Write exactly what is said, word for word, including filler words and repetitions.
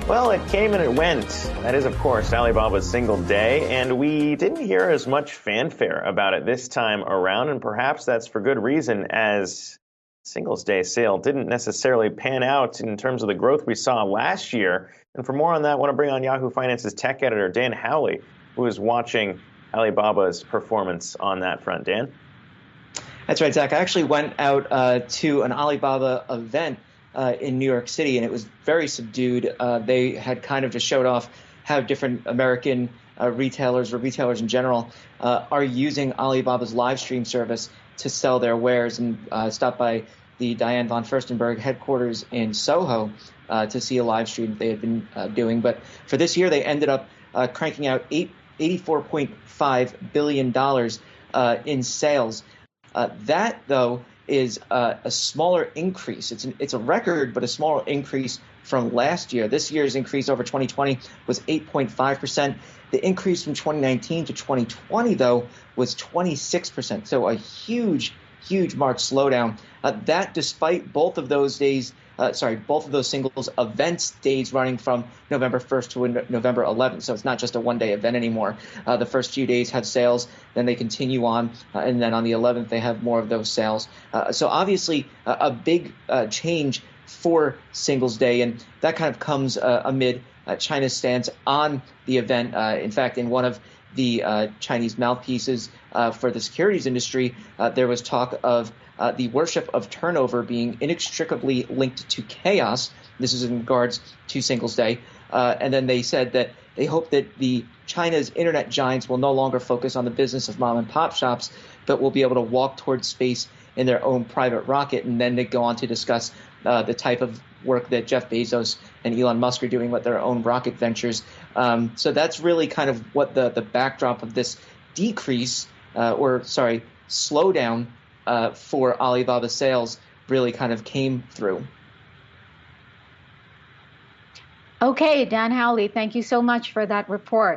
Well, it came and it went. That is, of course, Alibaba's single day, and we didn't hear as much fanfare about it this time around, and perhaps that's for good reason, as Singles Day sale didn't necessarily pan out in terms of the growth we saw last year. And for more on that, I want to bring on Yahoo Finance's tech editor, Dan Howley, who is watching Alibaba's performance on that front. Dan? That's right, Zach. I actually went out uh, to an Alibaba event Uh, in New York City, and it was very subdued. Uh, they had kind of just showed off how different American uh, retailers or retailers in general uh, are using Alibaba's live stream service to sell their wares, and uh, stopped by the Diane von Furstenberg headquarters in Soho uh, to see a live stream they had been uh, doing. But for this year, they ended up uh, cranking out eighty-four point five billion dollars uh, in sales. Uh, that, though, is uh, a smaller increase. It's an, it's a record, but a smaller increase from last year. This year's increase over twenty twenty was eight point five percent. The increase from twenty nineteen to twenty twenty, though, was twenty-six percent. So a huge, huge marked slowdown. Uh, that despite both of those days, uh, sorry, both of those singles events days running from November first to November eleventh. So it's not just a one-day event anymore. Uh, the first few days had sales, then they continue on, uh, and then on the eleventh they have more of those sales. Uh, so obviously uh, a big uh, change for Singles Day, and that kind of comes uh, amid uh, China's stance on the event. Uh, in fact, in one of the uh, Chinese mouthpieces uh, for the securities industry, uh, there was talk of uh, the worship of turnover being inextricably linked to chaos. This is in regards to Singles Day. Uh, and then they said that they hope that the China's internet giants will no longer focus on the business of mom and pop shops, but will be able to walk towards space in their own private rocket. And then they go on to discuss uh, the type of work that Jeff Bezos and Elon Musk are doing with their own rocket ventures. Um, so that's really kind of what the, the backdrop of this decrease uh, or, sorry, slowdown uh, for Alibaba sales really kind of came through. Okay, Dan Howley, thank you so much for that report.